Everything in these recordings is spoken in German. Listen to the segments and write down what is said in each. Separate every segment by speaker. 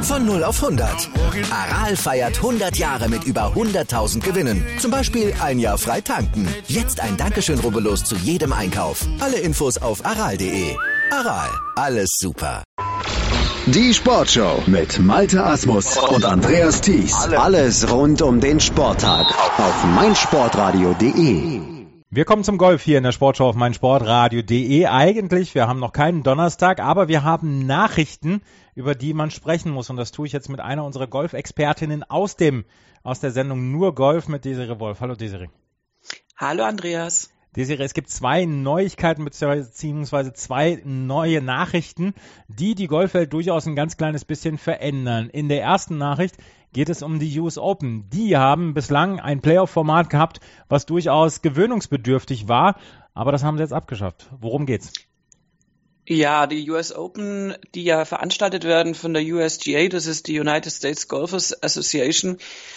Speaker 1: Von 0 auf 100. Aral feiert 100 Jahre mit über 100.000 Gewinnen. Zum Beispiel ein Jahr frei tanken. Jetzt ein Dankeschön, rubbellos zu jedem Einkauf. Alle Infos auf aral.de. Aral, alles super.
Speaker 2: Die Sportshow mit Malte Asmus und Andreas Thies. Alles rund um den Sporttag auf meinsportradio.de.
Speaker 3: Wir kommen zum Golf hier in der Sportshow auf meinsportradio.de. Eigentlich, wir haben noch keinen Donnerstag, aber wir haben Nachrichten, über die man sprechen muss. Und das tue ich jetzt mit einer unserer Golfexpertinnen aus der Sendung Nur Golf mit Desiree Wolf. Hallo Desiree.
Speaker 4: Hallo Andreas.
Speaker 3: Desiree, es gibt zwei Neuigkeiten beziehungsweise zwei neue Nachrichten, die Golfwelt durchaus ein ganz kleines bisschen verändern. In der ersten Nachricht geht es um die US Open. Die haben bislang ein Playoff-Format gehabt, was durchaus gewöhnungsbedürftig war, aber das haben sie jetzt abgeschafft. Worum geht's?
Speaker 4: Ja, die US Open, die ja veranstaltet werden von der USGA, das ist die United States Golfers Association,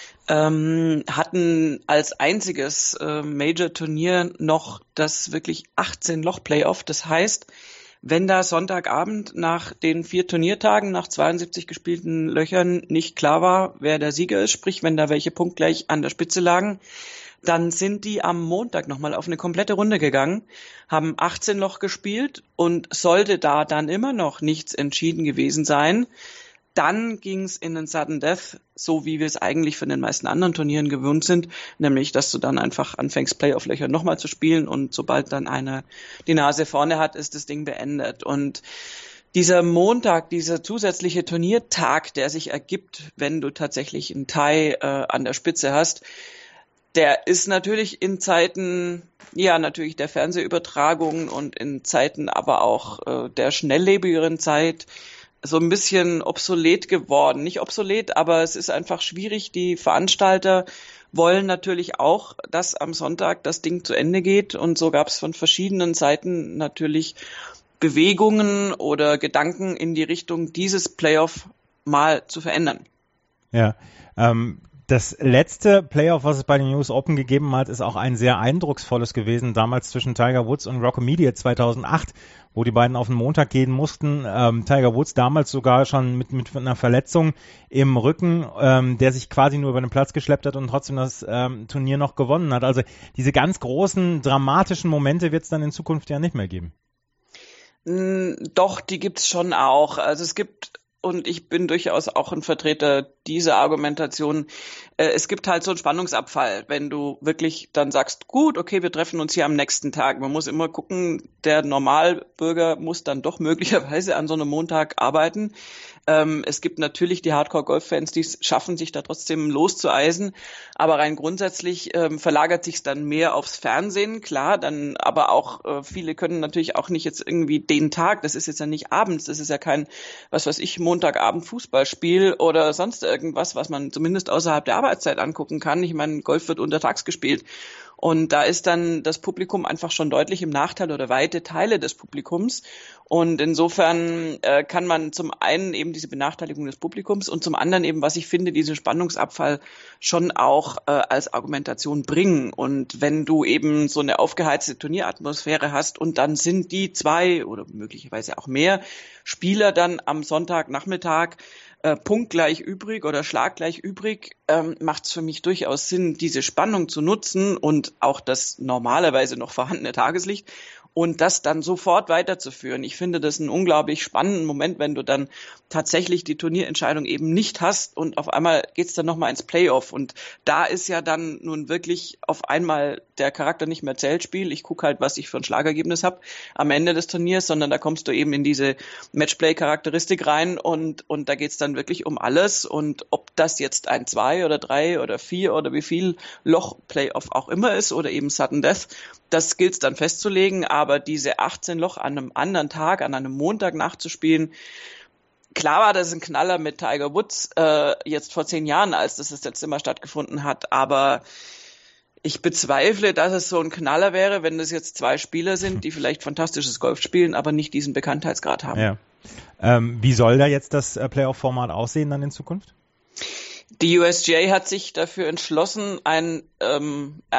Speaker 4: hatten als einziges Major-Turnier noch das wirklich 18-Loch-Playoff. Das heißt, wenn da Sonntagabend nach den 4 Turniertagen, nach 72 gespielten Löchern nicht klar war, wer der Sieger ist, sprich, wenn da welche punktgleich an der Spitze lagen, dann sind die am Montag nochmal auf eine komplette Runde gegangen, haben 18 Loch gespielt und sollte da dann immer noch nichts entschieden gewesen sein, dann ging's in den Sudden Death, so wie wir es eigentlich von den meisten anderen Turnieren gewöhnt sind, nämlich, dass du dann einfach anfängst, Playoff-Löcher nochmal zu spielen und sobald dann einer die Nase vorne hat, ist das Ding beendet. Und dieser Montag, dieser zusätzliche Turniertag, der sich ergibt, wenn du tatsächlich einen Tie an der Spitze hast, der ist natürlich in Zeiten, ja, natürlich der Fernsehübertragungen und in Zeiten aber auch der schnelllebigeren Zeit so ein bisschen obsolet geworden. Nicht obsolet, aber es ist einfach schwierig. Die Veranstalter wollen natürlich auch, dass am Sonntag das Ding zu Ende geht. Und so gab es von verschiedenen Seiten natürlich Bewegungen oder Gedanken in die Richtung, dieses Playoff mal zu verändern.
Speaker 3: Ja, das letzte Playoff, was es bei den US Open gegeben hat, ist auch ein sehr eindrucksvolles gewesen, damals zwischen Tiger Woods und Rocco Mediate 2008, wo die beiden auf den Montag gehen mussten. Tiger Woods damals sogar schon mit einer Verletzung im Rücken, der sich quasi nur über den Platz geschleppt hat und trotzdem das Turnier noch gewonnen hat. Also diese ganz großen, dramatischen Momente wird es dann in Zukunft ja nicht mehr geben.
Speaker 4: Doch, die gibt's schon auch. Also es gibt, und ich bin durchaus auch ein Vertreter dieser Argumentation, es gibt halt so einen Spannungsabfall, wenn du wirklich dann sagst, gut, okay, wir treffen uns hier am nächsten Tag. Man muss immer gucken, der Normalbürger muss dann doch möglicherweise an so einem Montag arbeiten. Es gibt natürlich die Hardcore-Golf-Fans, die es schaffen, sich da trotzdem loszueisen, aber rein grundsätzlich verlagert sich es dann mehr aufs Fernsehen, klar, dann aber auch viele können natürlich auch nicht jetzt irgendwie den Tag, das ist jetzt ja nicht abends, das ist ja kein, was weiß ich, Montagabend Fußballspiel oder sonst irgendwas, was man zumindest außerhalb der Arbeitszeit angucken kann. Ich meine, Golf wird untertags gespielt. Und da ist dann das Publikum einfach schon deutlich im Nachteil oder weite Teile des Publikums. Und insofern kann man zum einen eben diese Benachteiligung des Publikums und zum anderen eben, was ich finde, diesen Spannungsabfall schon auch als Argumentation bringen. Und wenn du eben so eine aufgeheizte Turnieratmosphäre hast und dann sind die 2 oder möglicherweise auch mehr Spieler dann am Sonntagnachmittag punktgleich übrig oder schlaggleich übrig, macht es für mich durchaus Sinn, diese Spannung zu nutzen und auch das normalerweise noch vorhandene Tageslicht und das dann sofort weiterzuführen. Ich finde das einen unglaublich spannenden Moment, wenn du dann tatsächlich die Turnierentscheidung eben nicht hast und auf einmal geht's dann nochmal ins Playoff und da ist ja dann nun wirklich auf einmal der Charakter nicht mehr Zählspiel. Ich gucke halt, was ich für ein Schlagergebnis habe am Ende des Turniers, sondern da kommst du eben in diese Matchplay-Charakteristik rein und da geht's dann wirklich um alles und ob das jetzt ein 2 oder 3 oder 4 oder wie viel Loch-Playoff auch immer ist oder eben Sudden Death, das gilt's dann festzulegen, aber diese 18 Loch an einem anderen Tag, an einem Montag nachzuspielen, klar war das ein Knaller mit Tiger Woods jetzt vor 10 Jahren, als das letzte Mal stattgefunden hat, aber ich bezweifle, dass es so ein Knaller wäre, wenn das jetzt 2 Spieler sind, die vielleicht fantastisches Golf spielen, aber nicht diesen Bekanntheitsgrad haben.
Speaker 3: Ja. Wie soll da jetzt das Playoff-Format aussehen dann in Zukunft?
Speaker 4: Die USGA hat sich dafür entschlossen, ein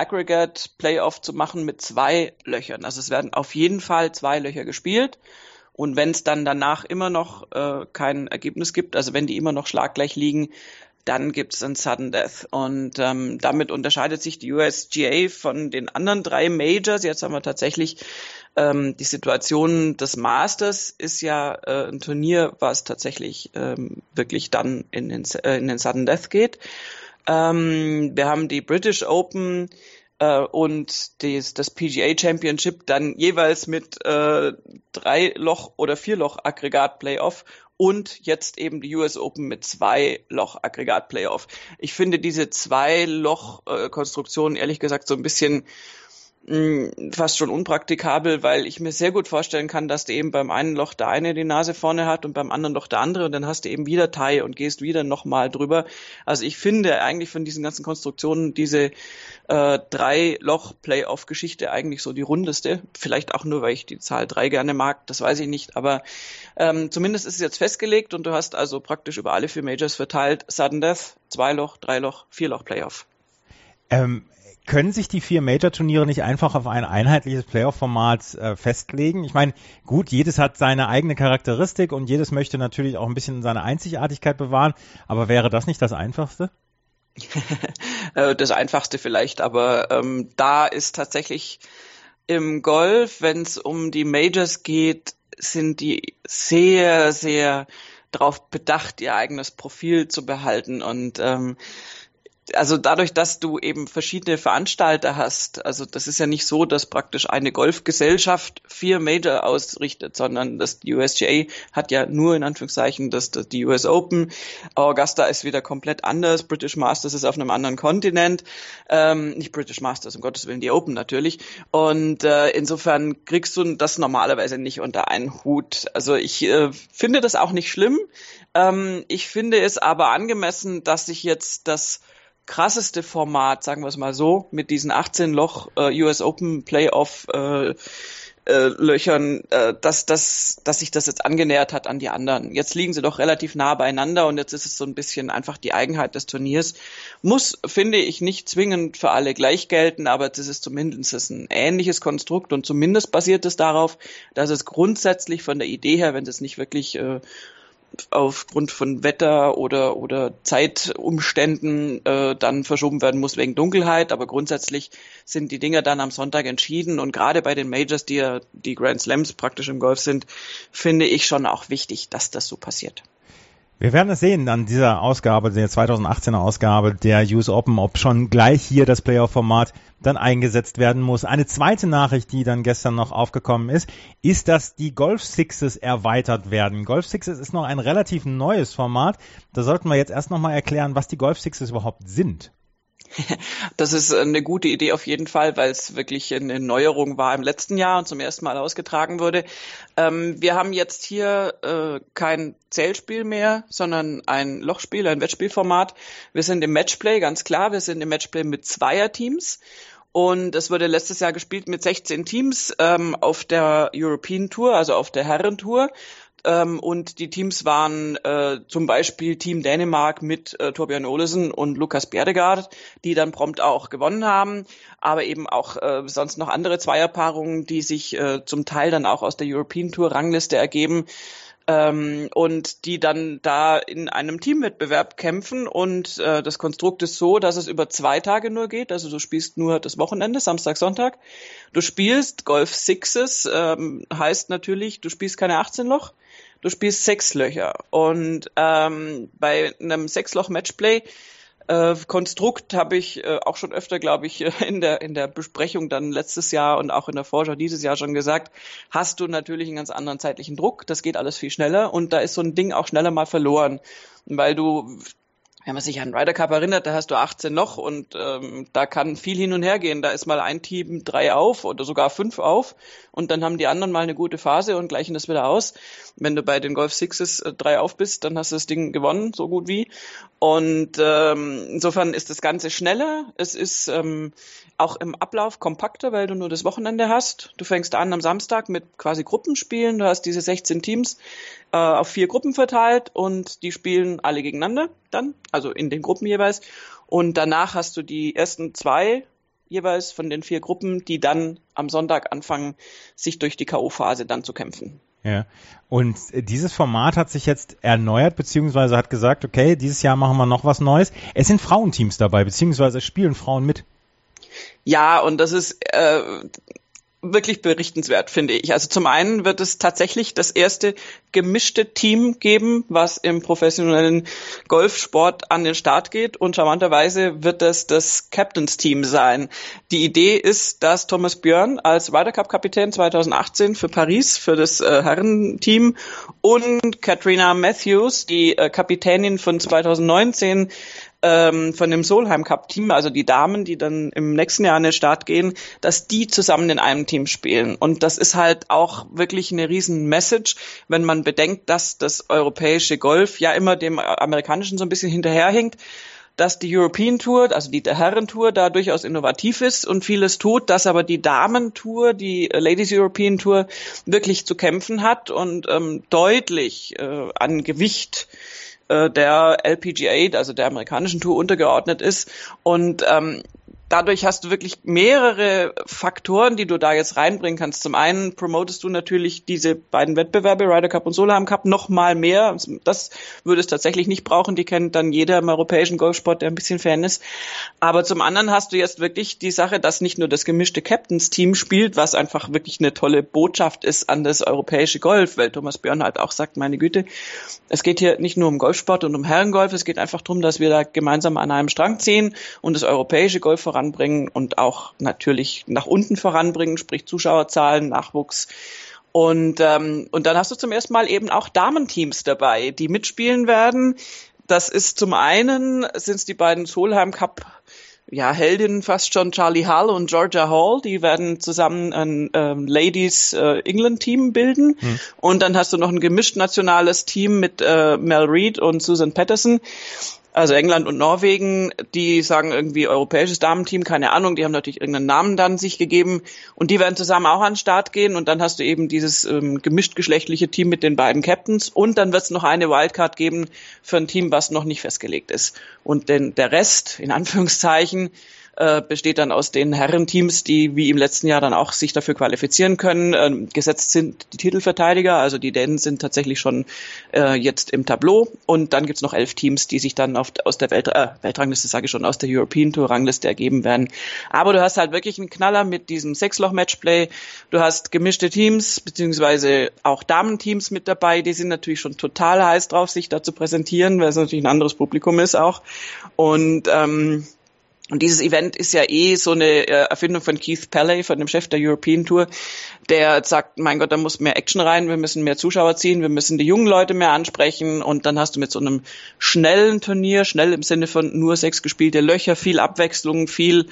Speaker 4: Aggregate Playoff zu machen mit 2 Löchern. Also es werden auf jeden Fall 2 Löcher gespielt Und wenn es dann danach immer noch kein Ergebnis gibt, also wenn die immer noch schlaggleich liegen, dann gibt es ein Sudden Death. Und damit unterscheidet sich die USGA von den anderen 3 Majors. Jetzt haben wir tatsächlich die Situation des Masters ist ja ein Turnier, was tatsächlich wirklich dann in den Sudden Death geht. Wir haben die British Open und das PGA Championship dann jeweils mit 3-Loch- oder 4-Loch-Aggregat-Playoff und jetzt eben die US Open mit 2-Loch-Aggregat-Playoff. Ich finde diese 2-Loch-Konstruktion ehrlich gesagt so ein bisschen fast schon unpraktikabel, weil ich mir sehr gut vorstellen kann, dass du eben beim einen Loch der eine die Nase vorne hat und beim anderen Loch der andere und dann hast du eben wieder Tie und gehst wieder nochmal drüber. Also ich finde eigentlich von diesen ganzen Konstruktionen diese 3-Loch-Playoff-Geschichte eigentlich so die rundeste. Vielleicht auch nur, weil ich die Zahl 3 gerne mag, das weiß ich nicht, aber zumindest ist es jetzt festgelegt und du hast also praktisch über alle 4 Majors verteilt Sudden Death, 2-Loch, 3-Loch, 4-Loch-Playoff.
Speaker 3: Können sich die 4 Major-Turniere nicht einfach auf ein einheitliches Playoff-Format festlegen? Ich meine, gut, jedes hat seine eigene Charakteristik und jedes möchte natürlich auch ein bisschen seine Einzigartigkeit bewahren, aber wäre das nicht das Einfachste?
Speaker 4: Das Einfachste vielleicht, aber da ist tatsächlich im Golf, wenn es um die Majors geht, sind die sehr, sehr darauf bedacht, ihr eigenes Profil zu behalten und also dadurch, dass du eben verschiedene Veranstalter hast, also das ist ja nicht so, dass praktisch eine Golfgesellschaft 4 Major ausrichtet, sondern das USGA hat ja nur in Anführungszeichen die US Open, Augusta ist wieder komplett anders, British Masters ist auf einem anderen Kontinent, nicht British Masters, um Gottes Willen, die Open natürlich und insofern kriegst du das normalerweise nicht unter einen Hut. Also ich finde das auch nicht schlimm, ich finde es aber angemessen, dass sich jetzt das krasseste Format, sagen wir es mal so, mit diesen 18-Loch US Open Playoff Löchern, dass sich das jetzt angenähert hat an die anderen. Jetzt liegen sie doch relativ nah beieinander und jetzt ist es so ein bisschen einfach die Eigenheit des Turniers. Muss, finde ich, nicht zwingend für alle gleich gelten, aber es ist zumindest ein ähnliches Konstrukt und zumindest basiert es darauf, dass es grundsätzlich von der Idee her, wenn es nicht wirklich aufgrund von Wetter oder Zeitumständen dann verschoben werden muss wegen Dunkelheit, aber grundsätzlich sind die Dinger dann am Sonntag entschieden und gerade bei den Majors, die ja die Grand Slams praktisch im Golf sind, finde ich schon auch wichtig, dass das so passiert.
Speaker 3: Wir werden es sehen an dieser Ausgabe, der 2018er Ausgabe der US Open, ob schon gleich hier das Playoff-Format dann eingesetzt werden muss. Eine zweite Nachricht, die dann gestern noch aufgekommen ist, dass die Golf Sixes erweitert werden. Golf Sixes ist noch ein relativ neues Format. Da sollten wir jetzt erst nochmal erklären, was die Golf Sixes überhaupt sind.
Speaker 4: Das ist eine gute Idee auf jeden Fall, weil es wirklich eine Neuerung war im letzten Jahr und zum ersten Mal ausgetragen wurde. Wir haben jetzt hier kein Zählspiel mehr, sondern ein Lochspiel, ein Wettspielformat. Wir sind im Matchplay, ganz klar. Wir sind im Matchplay mit Zweierteams. Und es wurde letztes Jahr gespielt mit 16 Teams auf der European Tour, also auf der Herrentour. Und die Teams waren zum Beispiel Team Dänemark mit Torbjörn Olesen und Lukas Bjerregaard, die dann prompt auch gewonnen haben, aber eben auch sonst noch andere Zweierpaarungen, die sich zum Teil dann auch aus der European Tour Rangliste ergeben und die dann da in einem Teamwettbewerb kämpfen und das Konstrukt ist so, dass es über 2 Tage nur geht, also du spielst nur das Wochenende, Samstag, Sonntag. Du spielst Golf Sixes, heißt natürlich, du spielst keine 18 Loch, du spielst 6 Löcher und bei einem 6-Loch-Matchplay Konstrukt habe ich auch schon öfter, glaube ich, in der Besprechung dann letztes Jahr und auch in der Vorschau dieses Jahr schon gesagt, hast du natürlich einen ganz anderen zeitlichen Druck, das geht alles viel schneller und da ist so ein Ding auch schneller mal verloren, weil du, wenn man sich an den Ryder Cup erinnert, da hast du 18 Loch und da kann viel hin und her gehen. Da ist mal ein Team 3 auf oder sogar 5 auf und dann haben die anderen mal eine gute Phase und gleichen das wieder aus. Wenn du bei den Golf Sixes 3 auf bist, dann hast du das Ding gewonnen, so gut wie. Und insofern ist das Ganze schneller. Es ist auch im Ablauf kompakter, weil du nur das Wochenende hast. Du fängst an am Samstag mit quasi Gruppenspielen. Du hast diese 16 Teams auf 4 Gruppen verteilt und die spielen alle gegeneinander dann, also in den Gruppen jeweils. Und danach hast du die ersten 2 jeweils von den 4 Gruppen, die dann am Sonntag anfangen, sich durch die K.O.-Phase dann zu kämpfen.
Speaker 3: Ja. Und dieses Format hat sich jetzt erneuert, beziehungsweise hat gesagt, okay, dieses Jahr machen wir noch was Neues. Es sind Frauenteams dabei, beziehungsweise spielen Frauen mit.
Speaker 4: Ja, und das ist wirklich berichtenswert, finde ich. Also zum einen wird es tatsächlich das erste gemischte Team geben, was im professionellen Golfsport an den Start geht. Und charmanterweise wird das Captains-Team sein. Die Idee ist, dass Thomas Björn als Ryder Cup-Kapitän 2018 für Paris, für das Herrenteam, und Katrina Matthews, die Kapitänin von 2019, von dem Solheim Cup Team, also die Damen, die dann im nächsten Jahr an den Start gehen, dass die zusammen in einem Team spielen. Und das ist halt auch wirklich eine riesen Message, wenn man bedenkt, dass das europäische Golf ja immer dem amerikanischen so ein bisschen hinterherhinkt, dass die European Tour, also die Herrentour, da durchaus innovativ ist und vieles tut, dass aber die Damentour, die Ladies European Tour, wirklich zu kämpfen hat und deutlich an Gewicht der LPGA, also der amerikanischen Tour, untergeordnet ist. Und dadurch hast du wirklich mehrere Faktoren, die du da jetzt reinbringen kannst. Zum einen promotest du natürlich diese beiden Wettbewerbe, Ryder Cup und Solheim Cup, noch mal mehr. Das würde es tatsächlich nicht brauchen. Die kennt dann jeder im europäischen Golfsport, der ein bisschen Fan ist. Aber zum anderen hast du jetzt wirklich die Sache, dass nicht nur das gemischte Captains-Team spielt, was einfach wirklich eine tolle Botschaft ist an das europäische Golf, weil Thomas Björn halt auch sagt, meine Güte, es geht hier nicht nur um Golfsport und um Herrengolf, es geht einfach darum, dass wir da gemeinsam an einem Strang ziehen und das europäische Golf voranbringen und auch natürlich nach unten voranbringen, sprich Zuschauerzahlen, Nachwuchs. Und dann hast du zum ersten Mal eben auch Damenteams dabei, die mitspielen werden. Das ist zum einen, sind es die beiden Solheim Cup Heldinnen fast schon, Charlie Hull und Georgia Hall, die werden zusammen ein Ladies England Team bilden. Und dann hast du noch ein gemischt nationales Team mit Mel Reid und Susan Patterson. Also England und Norwegen, die sagen irgendwie europäisches Damenteam, keine Ahnung, die haben natürlich irgendeinen Namen dann sich gegeben und die werden zusammen auch an den Start gehen und dann hast du eben dieses gemischt-geschlechtliche Team mit den beiden Captains und dann wird es noch eine Wildcard geben für ein Team, was noch nicht festgelegt ist. Und der Rest, in Anführungszeichen, besteht dann aus den Herrenteams, die wie im letzten Jahr dann auch sich dafür qualifizieren können. Gesetzt sind die Titelverteidiger, also die Dänen sind tatsächlich schon jetzt im Tableau und dann gibt's noch 11 Teams, die sich dann aus der Weltrangliste, sage ich schon, aus der European Tour Rangliste ergeben werden. Aber du hast halt wirklich einen Knaller mit diesem 6-Loch-Matchplay. Du hast gemischte Teams, beziehungsweise auch Damenteams mit dabei, die sind natürlich schon total heiß drauf, sich da zu präsentieren, weil es natürlich ein anderes Publikum ist auch. Und dieses Event ist ja so eine Erfindung von Keith Pelley, von dem Chef der European Tour, der sagt, mein Gott, da muss mehr Action rein, wir müssen mehr Zuschauer ziehen, wir müssen die jungen Leute mehr ansprechen und dann hast du mit so einem schnellen Turnier, schnell im Sinne von nur 6 gespielte Löcher, viel Abwechslung, viel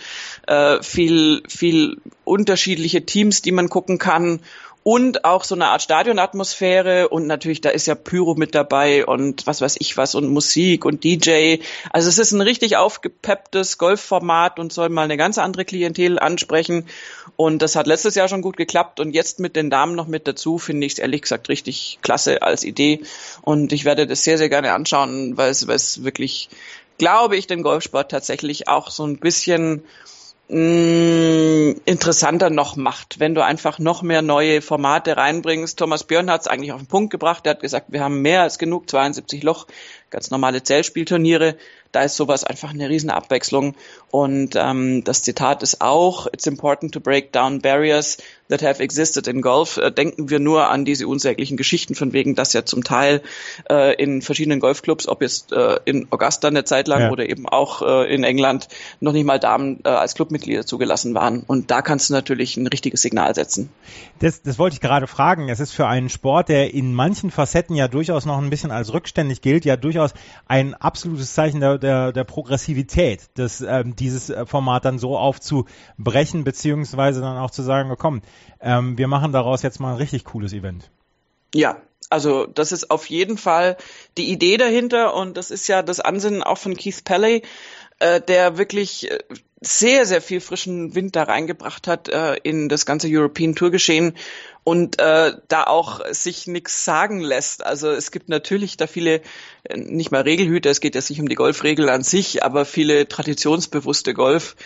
Speaker 4: unterschiedliche Teams, die man gucken kann. Und auch so eine Art Stadionatmosphäre und natürlich, da ist ja Pyro mit dabei und was weiß ich was und Musik und DJ. Also es ist ein richtig aufgepepptes Golfformat und soll mal eine ganz andere Klientel ansprechen. Und das hat letztes Jahr schon gut geklappt und jetzt mit den Damen noch mit dazu, finde ich es ehrlich gesagt richtig klasse als Idee. Und ich werde das sehr, sehr gerne anschauen, weil es wirklich, glaube ich, den Golfsport tatsächlich auch so ein bisschen interessanter noch macht, wenn du einfach noch mehr neue Formate reinbringst. Thomas Björn hat es eigentlich auf den Punkt gebracht. Er hat gesagt, wir haben mehr als genug, 72 Loch, ganz normale Zählspielturniere. Da ist sowas einfach eine riesen Abwechslung. Und das Zitat ist auch, it's important to break down barriers that have existed in golf. Denken wir nur an diese unsäglichen Geschichten, von wegen, dass ja zum Teil in verschiedenen Golfclubs, ob jetzt in Augusta eine Zeit lang oder eben auch in England, noch nicht mal Damen als Clubmitglieder zugelassen waren. Und da kannst du natürlich ein richtiges Signal setzen.
Speaker 3: Das wollte ich gerade fragen. Es ist für einen Sport, der in manchen Facetten ja durchaus noch ein bisschen als rückständig gilt, ja durchaus ein absolutes Zeichen der Progressivität, dieses Format dann so aufzubrechen, beziehungsweise dann auch zu sagen, komm, wir machen daraus jetzt mal ein richtig cooles Event.
Speaker 4: Ja, also das ist auf jeden Fall die Idee dahinter und das ist ja das Ansinnen auch von Keith Pelley, der wirklich sehr, sehr viel frischen Wind da reingebracht hat in das ganze European Tour Geschehen und da auch sich nichts sagen lässt. Also es gibt natürlich da viele, nicht mal Regelhüter, es geht jetzt nicht um die Golfregel an sich, aber viele traditionsbewusste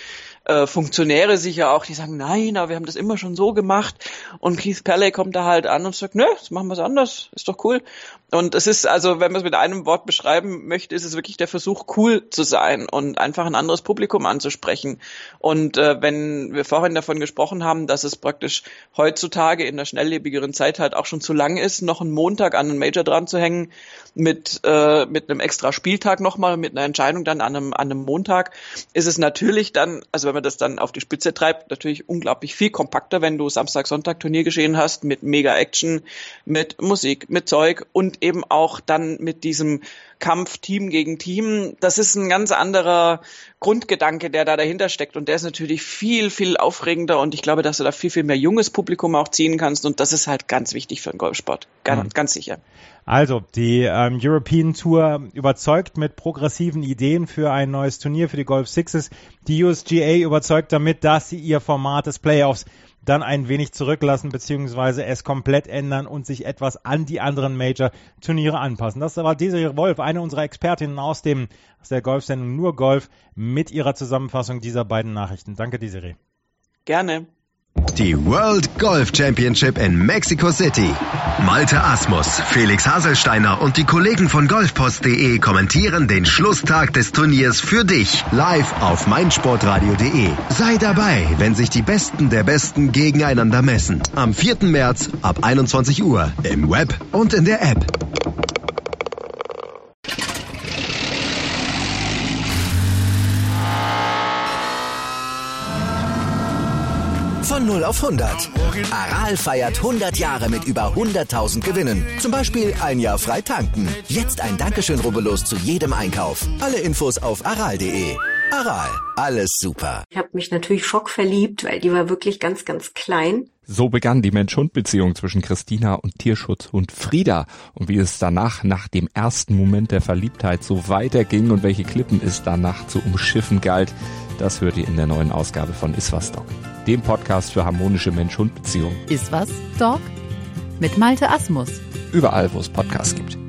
Speaker 4: Funktionäre sicher auch, die sagen, nein, aber wir haben das immer schon so gemacht. Und Keith Pelley kommt da halt an und sagt, nö, das machen wir es anders, ist doch cool. Und es ist, also wenn man es mit einem Wort beschreiben möchte, ist es wirklich der Versuch, cool zu sein und einfach ein anderes Publikum anzusprechen. Und wenn wir vorhin davon gesprochen haben, dass es praktisch heutzutage in der schnelllebigeren Zeit halt auch schon zu lang ist, noch einen Montag an einen Major dran zu hängen, mit einem extra Spieltag nochmal, mit einer Entscheidung dann an einem Montag, ist es natürlich dann, also wenn man das dann auf die Spitze treibt, natürlich unglaublich viel kompakter, wenn du Samstag, Sonntag Turniergeschehen hast, mit Mega-Action, mit Musik, mit Zeug und eben auch dann mit diesem Kampf Team gegen Team. Das ist ein ganz anderer Grundgedanke, der da dahinter steckt und der ist natürlich viel, viel aufregender und ich glaube, dass du da viel, viel mehr junges Publikum auch ziehen kannst und das ist halt ganz wichtig für den Golfsport. Ganz sicher.
Speaker 3: Also, die European Tour überzeugt mit progressiven Ideen für ein neues Turnier für die Golf Sixes. Die USGA überzeugt damit, dass sie ihr Format des Playoffs dann ein wenig zurücklassen, beziehungsweise es komplett ändern und sich etwas an die anderen Major-Turniere anpassen. Das war Desiree Wolf, eine unserer Expertinnen aus der Golfsendung Nur Golf, mit ihrer Zusammenfassung dieser beiden Nachrichten. Danke, Desiree.
Speaker 4: Gerne.
Speaker 2: Die World Golf Championship in Mexico City. Malte Asmus, Felix Haselsteiner und die Kollegen von golfpost.de kommentieren den Schlusstag des Turniers für dich live auf meinsportradio.de. Sei dabei, wenn sich die Besten der Besten gegeneinander messen. Am 4. März ab 21 Uhr im Web und in der App.
Speaker 1: Von 0 auf 100. Aral feiert 100 Jahre mit über 100.000 Gewinnen. Zum Beispiel ein Jahr frei tanken. Jetzt ein Dankeschön, rubbellos zu jedem Einkauf. Alle Infos auf aral.de. Aral, alles super.
Speaker 5: Ich habe mich natürlich schockverliebt, weil die war wirklich ganz, ganz klein.
Speaker 6: So begann die Mensch-Hund-Beziehung zwischen Christina und Tierschutzhund Frieda. Und wie es danach, nach dem ersten Moment der Verliebtheit, so weiterging und welche Klippen es danach zu umschiffen galt, das hört ihr in der neuen Ausgabe von Iswas Dog, dem Podcast für harmonische Mensch-Hund-Beziehungen.
Speaker 7: Iswas Dog mit Malte Asmus.
Speaker 6: Überall, wo es Podcasts gibt.